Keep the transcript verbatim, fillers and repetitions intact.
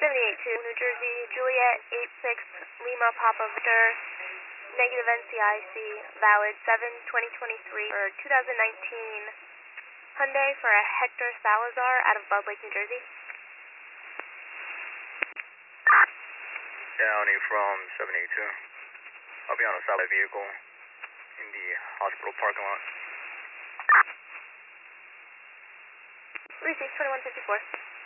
seventy-eight two, New Jersey, Juliet eight six Lima Papa Victor, negative N C I C, valid seven twenty twenty-three or two thousand nineteen Hyundai for a Hector Salazar out of Budd Lake, New Jersey. Downey from seven eight two. I'll be on a satellite vehicle in the hospital parking lot. Received twenty-one fifty-four.